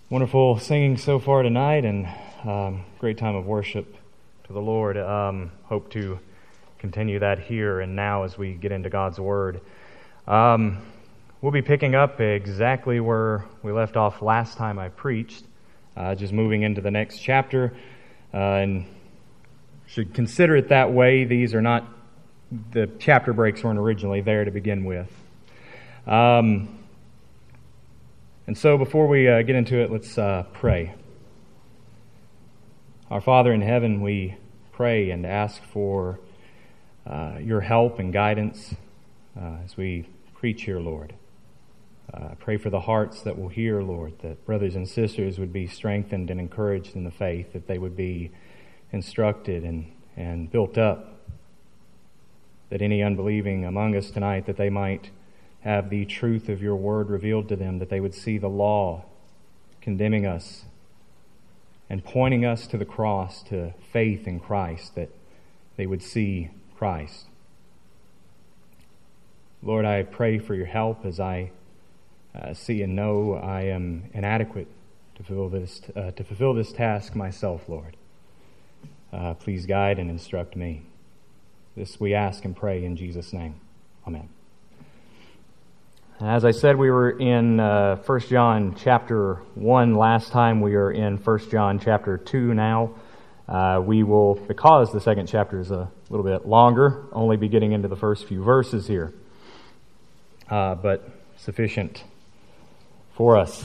Wonderful singing so far tonight, and great time of worship to the Lord. Hope to continue that here and now as we get into God's Word. We'll be picking up exactly where we left off last time I preached, just moving into the next chapter, and should consider it that way. These are not, the chapter breaks weren't originally there to begin with. And so before we get into it, let's pray. Our Father in heaven, we pray and ask for your help and guidance as we preach here, Lord. Pray for the hearts that will hear, Lord, that brothers and sisters would be strengthened and encouraged in the faith, that they would be instructed and built up, that any unbelieving among us tonight, that they might have the truth of your word revealed to them, that they would see the law condemning us and pointing us to the cross, to faith in Christ, that they would see Christ. Lord, I pray for your help as I see and know I am inadequate to fulfill this task myself, Lord. Please guide and instruct me. This we ask and pray in Jesus' name. Amen. As I said, we were in 1 John chapter 1 last time. We are in 1 John chapter 2 now. We will, because the second chapter is a little bit longer, only be getting into the first few verses here. But sufficient for us.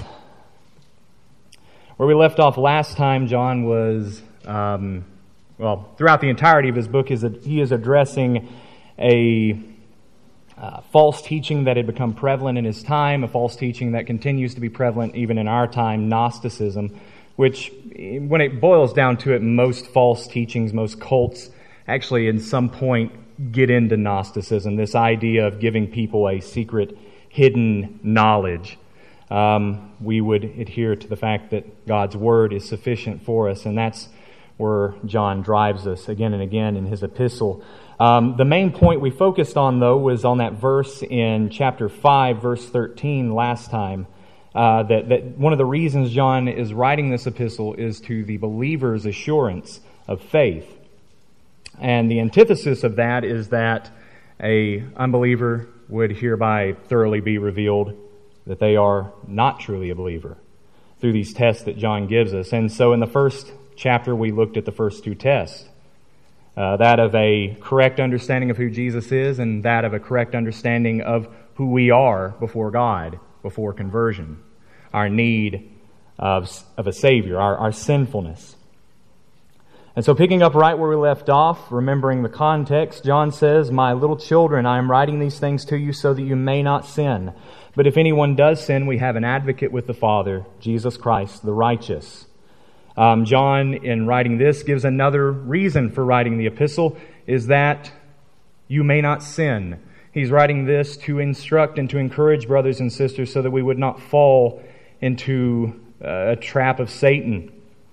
Where we left off last time, John was, throughout the entirety of his book, he is addressing a false teaching that had become prevalent in his time, a false teaching that continues to be prevalent even in our time, Gnosticism, which, when it boils down to it, most false teachings, most cults, actually in some point get into Gnosticism, this idea of giving people a secret, hidden knowledge. We would adhere to the fact that God's Word is sufficient for us, and that's where John drives us again and again in his epistle. The main point we focused on, though, was on that verse in chapter 5, verse 13 last time, that one of the reasons John is writing this epistle is to the believer's assurance of faith. And the antithesis of that is that a unbeliever would hereby thoroughly be revealed that they are not truly a believer through these tests that John gives us. And so in the first chapter, we looked at the first two tests. That of a correct understanding of who Jesus is, and that of a correct understanding of who we are before God, before conversion. Our need of a Savior, our sinfulness. And so picking up right where we left off, remembering the context, John says, "My little children, I am writing these things to you so that you may not sin. But if anyone does sin, we have an advocate with the Father, Jesus Christ, the righteous." John, in writing this, gives another reason for writing the epistle, is that you may not sin. He's writing this to instruct and to encourage brothers and sisters so that we would not fall into a trap of Satan.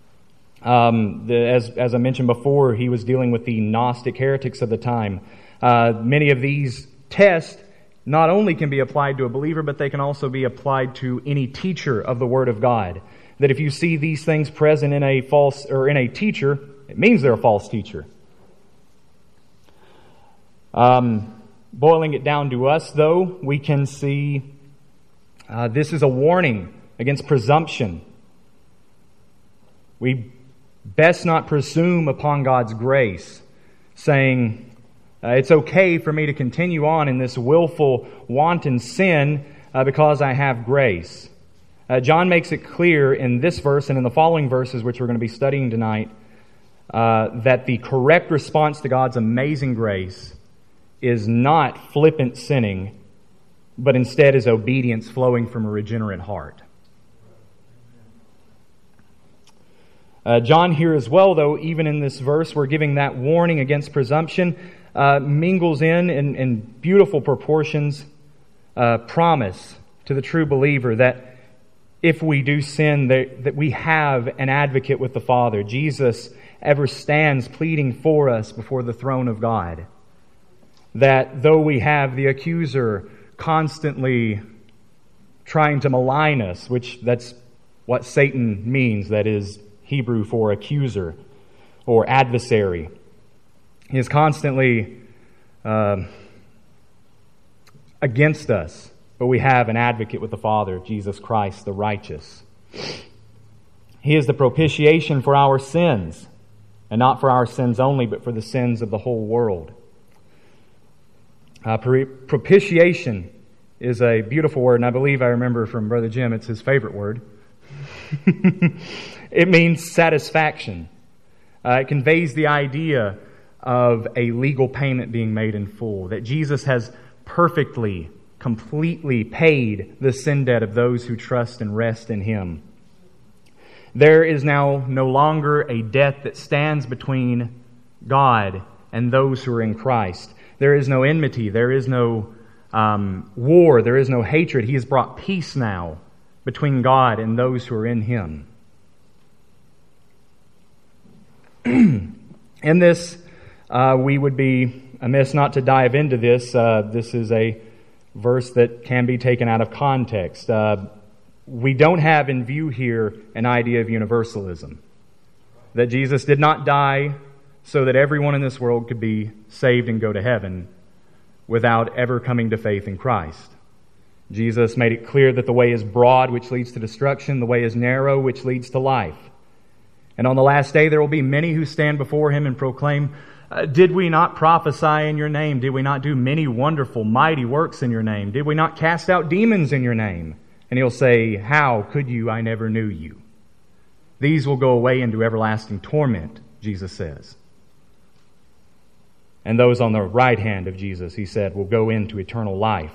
As I mentioned before, he was dealing with the Gnostic heretics of the time. Many of these tests not only can be applied to a believer, but they can also be applied to any teacher of the Word of God. That if you see these things present in a false or in a teacher, it means they're a false teacher. Boiling it down to us, though, we can see this is a warning against presumption. We best not presume upon God's grace, saying, it's okay for me to continue on in this willful, wanton sin because I have grace. John makes it clear in this verse and in the following verses, which we're going to be studying tonight, that the correct response to God's amazing grace is not flippant sinning, but instead is obedience flowing from a regenerate heart. John here as well, though, even in this verse, we're giving that warning against presumption, mingles in beautiful proportions, promise to the true believer that if we do sin, that we have an advocate with the Father. Jesus ever stands pleading for us before the throne of God. That though we have the accuser constantly trying to malign us, which that's what Satan means, that is Hebrew for accuser or adversary. He is constantly against us, but we have an advocate with the Father, Jesus Christ, the righteous. He is the propitiation for our sins, and not for our sins only, but for the sins of the whole world. Propitiation is a beautiful word, and I believe I remember from Brother Jim, it's his favorite word. It means satisfaction. It conveys the idea of a legal payment being made in full, that Jesus has perfectly, completely paid the sin debt of those who trust and rest in Him. There is now no longer a debt that stands between God and those who are in Christ. There is no enmity, there is no war, there is no hatred. He has brought peace now between God and those who are in Him. In this, we would be amiss not to dive into this. This is a verse that can be taken out of context. We don't have in view here an idea of universalism. That Jesus did not die so that everyone in this world could be saved and go to heaven without ever coming to faith in Christ. Jesus made it clear that the way is broad, which leads to destruction. The way is narrow, which leads to life. And on the last day there will be many who stand before Him and proclaim, did we not prophesy in Your name? Did we not do many wonderful, mighty works in Your name? Did we not cast out demons in Your name? And He'll say, how could you? I never knew you. These will go away into everlasting torment, Jesus says. And those on the right hand of Jesus, He said, will go into eternal life.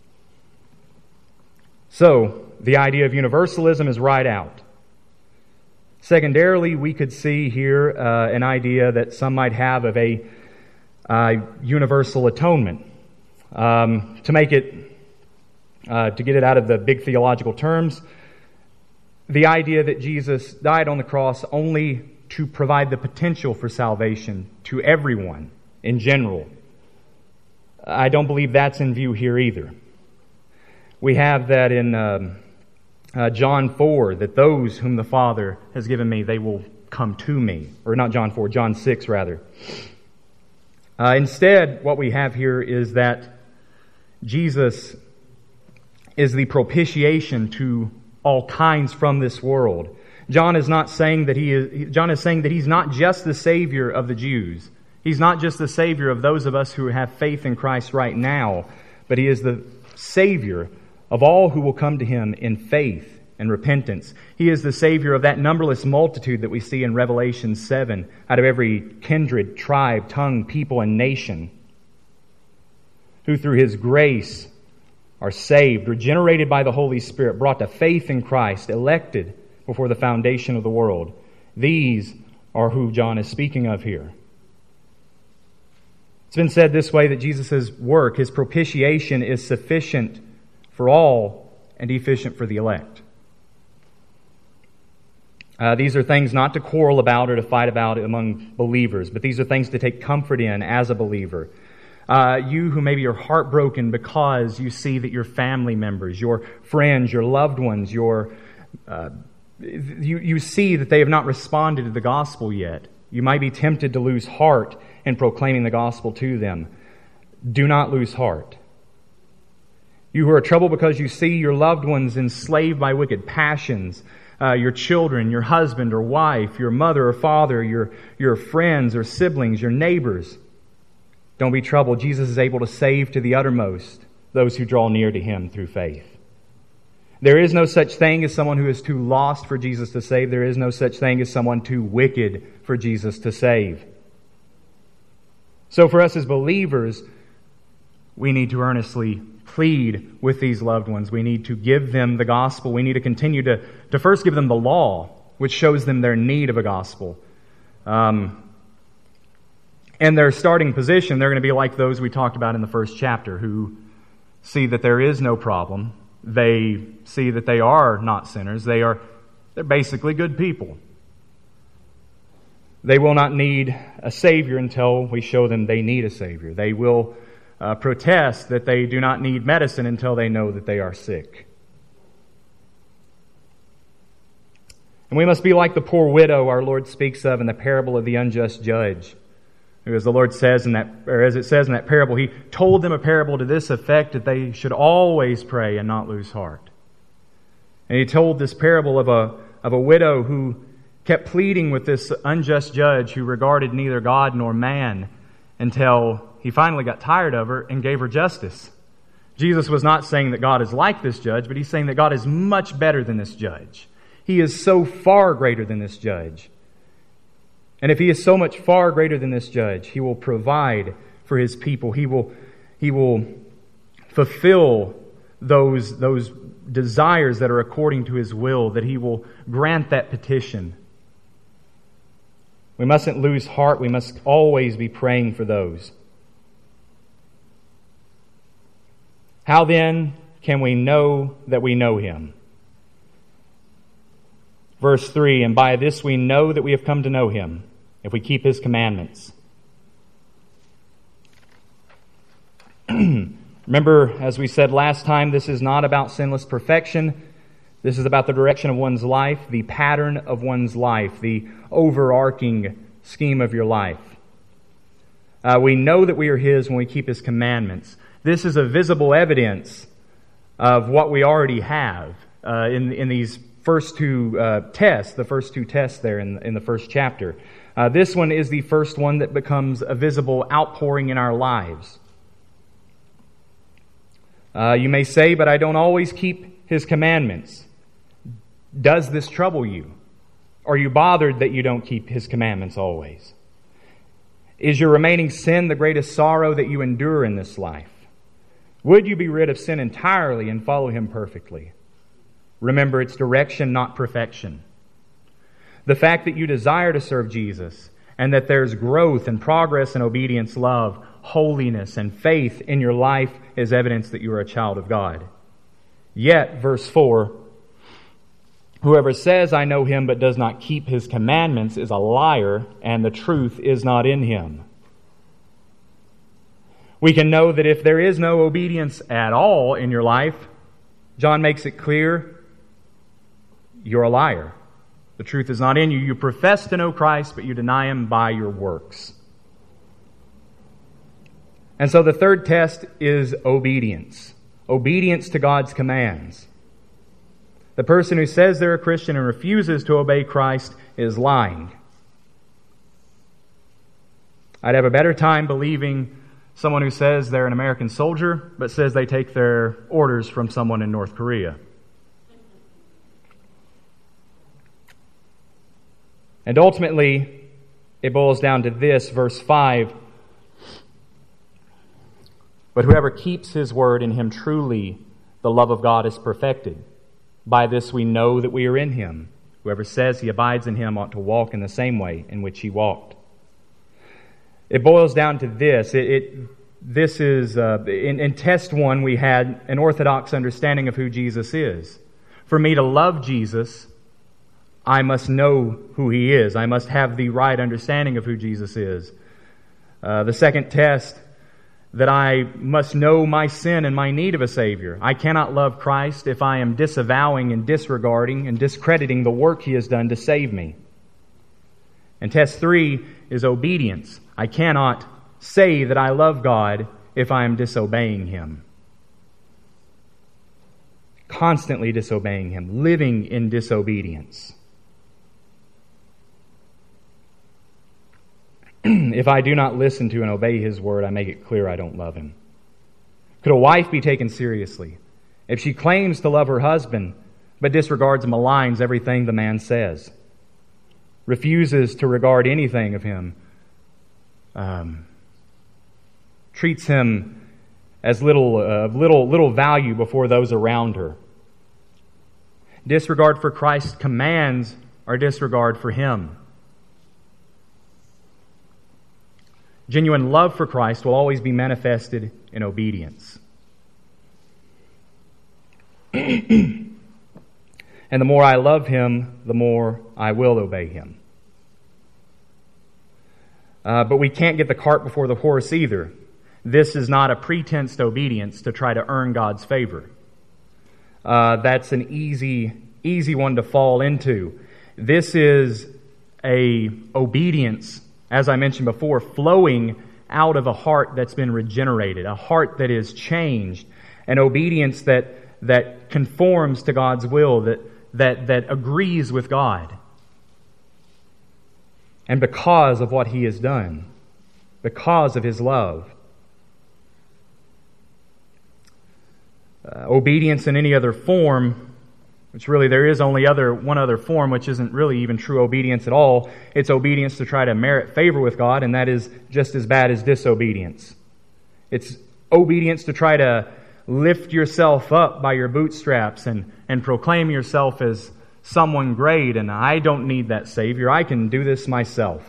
So, the idea of universalism is right out. Secondarily, we could see here an idea that some might have of a universal atonement. To make it, to get it out of the big theological terms, the idea that Jesus died on the cross only to provide the potential for salvation to everyone in general. I don't believe that's in view here either. We have that in John 4, that those whom the Father has given me, they will come to me. Or not John 4, John 6 rather. Instead, what we have here is that Jesus is the propitiation to all kinds from this world. John is saying that He's not just the Savior of the Jews. He's not just the Savior of those of us who have faith in Christ right now, but He is the Savior of all who will come to Him in faith and repentance. He is the Savior of that numberless multitude that we see in Revelation 7, out of every kindred, tribe, tongue, people, and nation, who through His grace are saved, regenerated by the Holy Spirit, brought to faith in Christ, elected before the foundation of the world. These are who John is speaking of here. It's been said this way, that Jesus' work, His propitiation, is sufficient for all and efficient for the elect. These are things not to quarrel about or to fight about among believers, but these are things to take comfort in as a believer. You who maybe are heartbroken because you see that your family members, your friends, your loved ones, you see that they have not responded to the gospel yet. You might be tempted to lose heart in proclaiming the gospel to them. Do not lose heart. You who are troubled because you see your loved ones enslaved by wicked passions, your children, your husband or wife, your mother or father, your friends or siblings, your neighbors. Don't be troubled. Jesus is able to save to the uttermost those who draw near to Him through faith. There is no such thing as someone who is too lost for Jesus to save. There is no such thing as someone too wicked for Jesus to save. So for us as believers, we need to earnestly plead with these loved ones. We need to give them the gospel. We need to continue to first give them the law, which shows them their need of a gospel. And their starting position, they're going to be like those we talked about in the first chapter, who see that there is no problem. They see that they are not sinners. They're basically good people. They will not need a Savior until we show them they need a Savior. They will protest that they do not need medicine until they know that they are sick. And we must be like the poor widow our Lord speaks of in the parable of the unjust judge. Who, as the Lord says in that, or as it says in that parable, He told them a parable to this effect, that they should always pray and not lose heart. And He told this parable of a widow who kept pleading with this unjust judge who regarded neither God nor man, until he finally got tired of her and gave her justice. Jesus was not saying that God is like this judge, but He's saying that God is much better than this judge. He is so far greater than this judge. And if He is so much far greater than this judge, He will provide for His people. He will fulfill those desires that are according to His will, that He will grant that petition. We mustn't lose heart. We must always be praying for those. How then can we know that we know Him? Verse 3, and by this we know that we have come to know Him, if we keep His commandments. Remember, as we said last time, this is not about sinless perfection. This is about the direction of one's life, the pattern of one's life, the overarching scheme of your life. We know that we are His when we keep His commandments. This is a visible evidence of what we already have in these first two tests, the first two tests there in the first chapter. This one is the first one that becomes a visible outpouring in our lives. You may say, but I don't always keep His commandments. Does this trouble you? Are you bothered that you don't keep His commandments always? Is your remaining sin the greatest sorrow that you endure in this life? Would you be rid of sin entirely and follow Him perfectly? Remember, it's direction, not perfection. The fact that you desire to serve Jesus and that there's growth and progress in obedience, love, holiness, and faith in your life is evidence that you are a child of God. Yet, verse 4, whoever says, I know Him, but does not keep His commandments is a liar, and the truth is not in him. We can know that if there is no obedience at all in your life, John makes it clear, you're a liar. The truth is not in you. You profess to know Christ, but you deny Him by your works. And so the third test is obedience. Obedience to God's commands. The person who says they're a Christian and refuses to obey Christ is lying. I'd have a better time believing someone who says they're an American soldier, but says they take their orders from someone in North Korea. And ultimately, it boils down to this, verse 5. But whoever keeps His word, in him truly the love of God is perfected. By this we know that we are in Him. Whoever says he abides in Him ought to walk in the same way in which He walked. It boils down to this. This is, in test 1, we had an orthodox understanding of who Jesus is. For me to love Jesus, I must know who He is. I must have the right understanding of who Jesus is. The second test, that I must know my sin and my need of a Savior. I cannot love Christ if I am disavowing and disregarding and discrediting the work He has done to save me. And test 3 is obedience. I cannot say that I love God if I am disobeying Him. Constantly disobeying Him, living in disobedience. If I do not listen to and obey His word, I make it clear I don't love Him. Could a wife be taken seriously if she claims to love her husband but disregards and maligns everything the man says, refuses to regard anything of him, treats him as little value before those around her? Disregard for Christ's commands or disregard for Him. Genuine love for Christ will always be manifested in obedience. And the more I love Him, the more I will obey Him. But we can't get the cart before the horse either. This is not a pretense to obedience to try to earn God's favor. That's an easy one to fall into. This is a obedience, as I mentioned before, flowing out of a heart that's been regenerated, a heart that is changed, an obedience that conforms to God's will, that agrees with God. And because of what He has done, because of His love. Obedience in any other form, which really there is only one other form, which isn't really even true obedience at all. It's obedience to try to merit favor with God, and that is just as bad as disobedience. It's obedience to try to lift yourself up by your bootstraps and proclaim yourself as someone great, and I don't need that Savior. I can do this myself.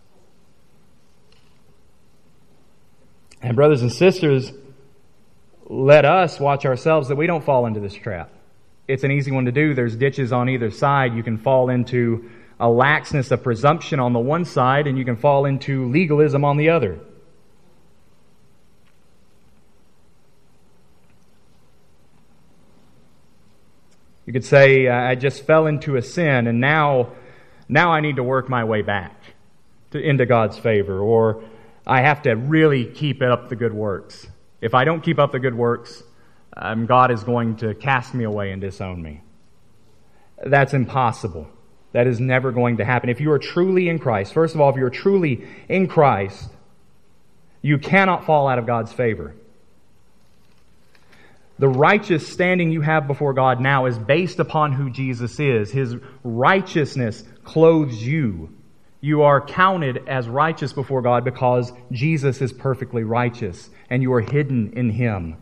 And brothers and sisters, let us watch ourselves that we don't fall into this trap. It's an easy one to do. There's ditches on either side. You can fall into a laxness of presumption on the one side, and you can fall into legalism on the other. You could say, I just fell into a sin, and now I need to work my way back into God's favor, or I have to really keep up the good works. If I don't keep up the good works, God is going to cast me away and disown me. That's impossible. That is never going to happen. If you are truly in Christ, first of all, if you are truly in Christ, you cannot fall out of God's favor. The righteous standing you have before God now is based upon who Jesus is. His righteousness clothes you. You are counted as righteous before God because Jesus is perfectly righteous, and you are hidden in Him.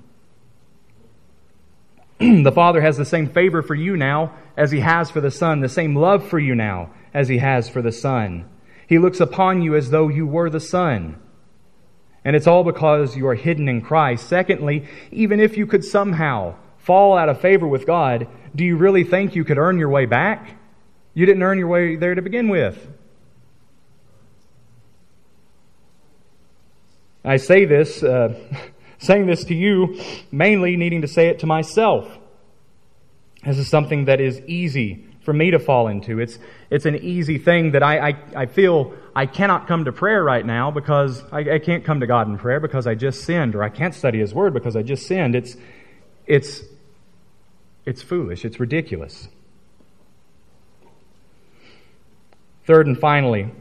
The Father has the same favor for you now as He has for the Son, the same love for you now as He has for the Son. He looks upon you as though you were the Son. And it's all because you are hidden in Christ. Secondly, even if you could somehow fall out of favor with God, do you really think you could earn your way back? You didn't earn your way there to begin with. I say this, saying this to you, mainly needing to say it to myself. This is something that is easy for me to fall into. It's an easy thing that I feel I cannot come to prayer right now because I can't come to God in prayer because I just sinned, or I can't study His Word because I just sinned. It's foolish. It's ridiculous. Third and finally,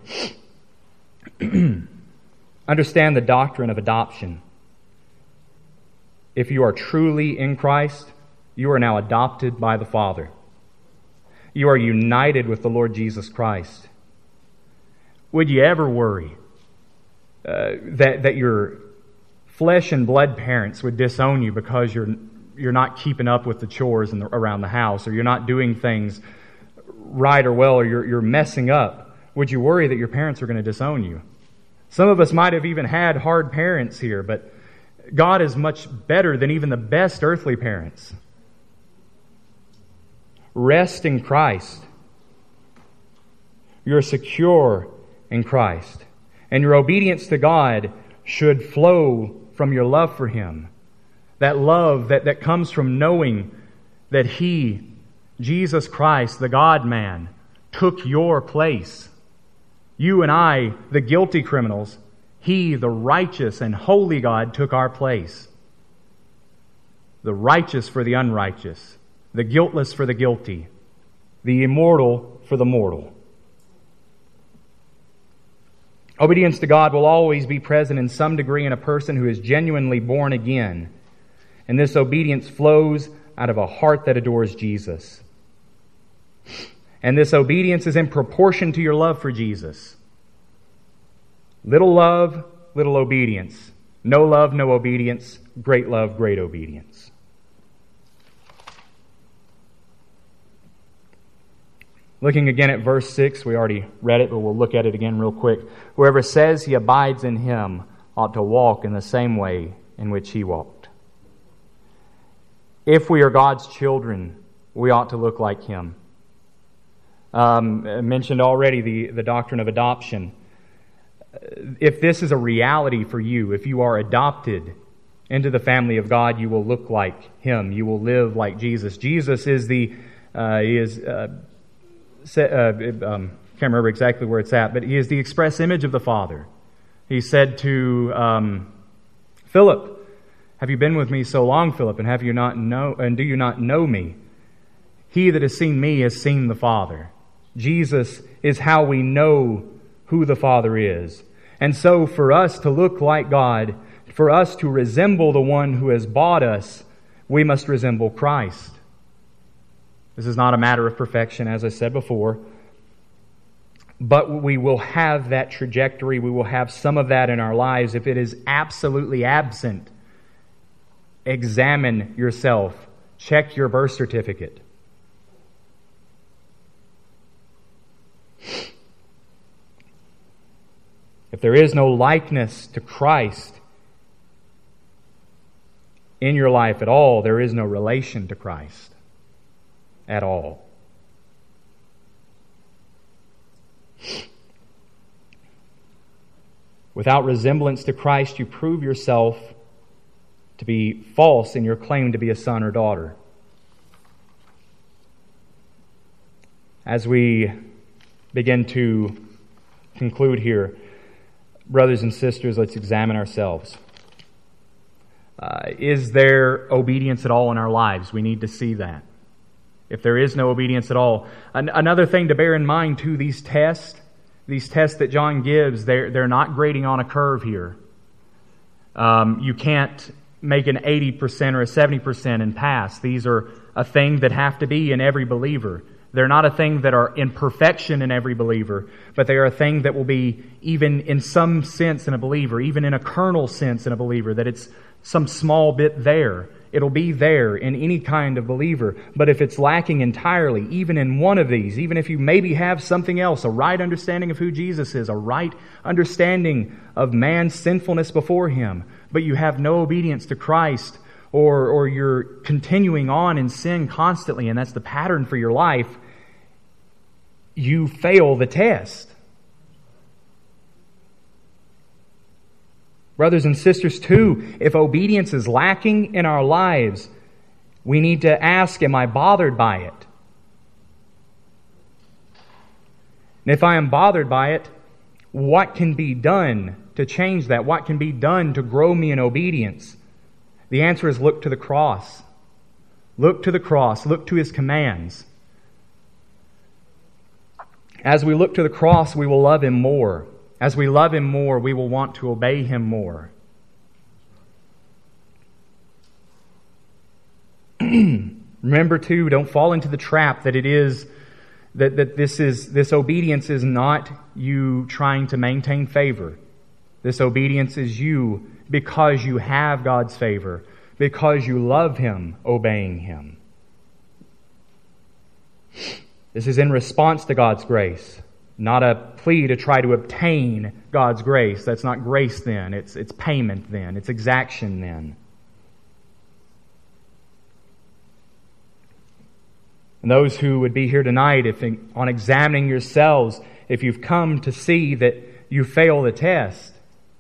understand the doctrine of adoption. If you are truly in Christ, you are now adopted by the Father. You are united with the Lord Jesus Christ. Would you ever worry that your flesh and blood parents would disown you because you're not keeping up with the chores around the house, or you're not doing things right or well, or you're messing up? Would you worry that your parents are going to disown you? Some of us might have even had hard parents here, but God is much better than even the best earthly parents. Rest in Christ. You're secure in Christ. And your obedience to God should flow from your love for Him. That love that comes from knowing that He, Jesus Christ, the God-man, took your place. You and I, the guilty criminals, He, the righteous and holy God, took our place. The righteous for the unrighteous, the guiltless for the guilty, the immortal for the mortal. Obedience to God will always be present in some degree in a person who is genuinely born again. And this obedience flows out of a heart that adores Jesus. And this obedience is in proportion to your love for Jesus. Little love, little obedience. No love, no obedience. Great love, great obedience. Looking again at verse 6, we already read it, but we'll look at it again real quick. Whoever says he abides in Him ought to walk in the same way in which He walked. If we are God's children, we ought to look like Him. I mentioned already the doctrine of adoption. If this is a reality for you, if you are adopted into the family of God, you will look like Him. You will live like Jesus. Jesus is can't remember exactly where it's at, but he is the express image of the Father. He said to Philip, "Have you been with me so long, Philip, and do you not know me? He that has seen me has seen the Father." Jesus is how we know who the Father is. And so for us to look like God, for us to resemble the one who has bought us, we must resemble Christ. This is not a matter of perfection, as I said before, but we will have that trajectory. We will have some of that in our lives. If it is absolutely absent, examine yourself. Check your birth certificate. If there is no likeness to Christ in your life at all, there is no relation to Christ at all. Without resemblance to Christ, you prove yourself to be false in your claim to be a son or daughter. As we begin to conclude here, brothers and sisters, let's examine ourselves. Is there obedience at all in our lives? We need to see that. If there is no obedience at all. Another thing to bear in mind too, these tests that John gives, they're not grading on a curve here. You can't make an 80% or a 70% and pass. These are a thing that have to be in every believer. They're not a thing that are in perfection in every believer, but they are a thing that will be even in some sense in a believer, even in a kernel sense in a believer, that it's some small bit there. It'll be there in any kind of believer. But if it's lacking entirely, even in one of these, even if you maybe have something else, a right understanding of who Jesus is, a right understanding of man's sinfulness before Him, but you have no obedience to Christ, or you're continuing on in sin constantly, and that's the pattern for your life, you fail the test. Brothers and sisters, too, if obedience is lacking in our lives, we need to ask, am I bothered by it? And if I am bothered by it, what can be done to change that? What can be done to grow me in obedience? The answer is look to the cross. Look to the cross. Look to His commands. As we look to the cross, we will love Him more. As we love Him more, we will want to obey Him more. Remember too, don't fall into the trap that it is that this obedience is not you trying to maintain favor. This obedience is you because you have God's favor, because you love Him, obeying Him. This is in response to God's grace, not a plea to try to obtain God's grace. That's not grace then. It's payment then. It's exaction then. And those who would be here tonight, if on examining yourselves, if you've come to see that you fail the test,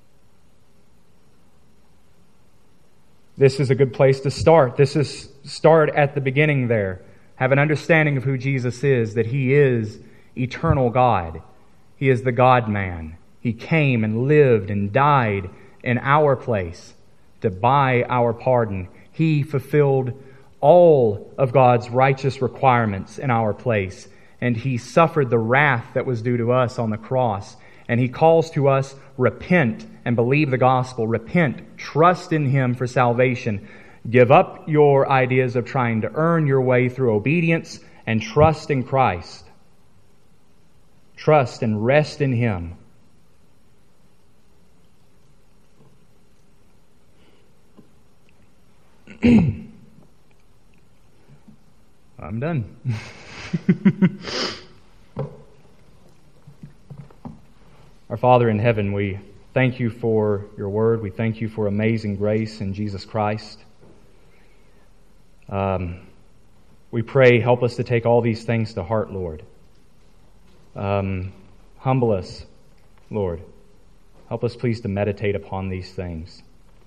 this is a good place to start. Start at the beginning there. Have an understanding of who Jesus is, that He is eternal God. He is the God-man. He came and lived and died in our place to buy our pardon. He fulfilled all of God's righteous requirements in our place, and He suffered the wrath that was due to us on the cross. And He calls to us, repent and believe the gospel. Repent, trust in Him for salvation. Give up your ideas of trying to earn your way through obedience and trust in Christ. Trust and rest in Him. I'm done. Our Father in heaven, we thank You for Your word. We thank You for amazing grace in Jesus Christ. We pray, help us to take all these things to heart, Lord. Humble us, Lord. Help us, please, to meditate upon these things.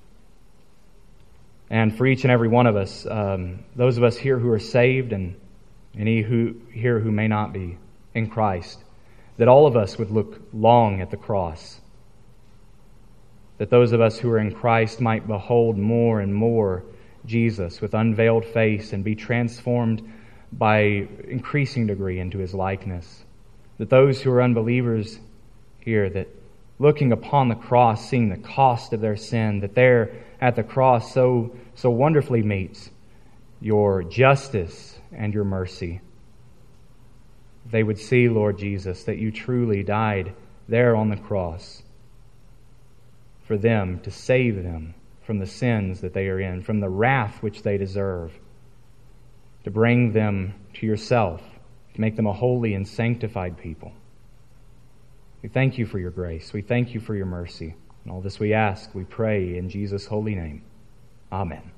And for each and every one of us, those of us here who are saved and any here who may not be, in Christ, that all of us would look long at the cross, that those of us who are in Christ might behold more and more Jesus with unveiled face and be transformed by increasing degree into his likeness. That those who are unbelievers here, that looking upon the cross, seeing the cost of their sin, that there at the cross so wonderfully meets your justice and your mercy. They would see, Lord Jesus, that you truly died there on the cross for them, to save them from the sins that they are in, from the wrath which they deserve, to bring them to yourself, to make them a holy and sanctified people. We thank you for your grace. We thank you for your mercy. And all this we ask, we pray in Jesus' holy name. Amen.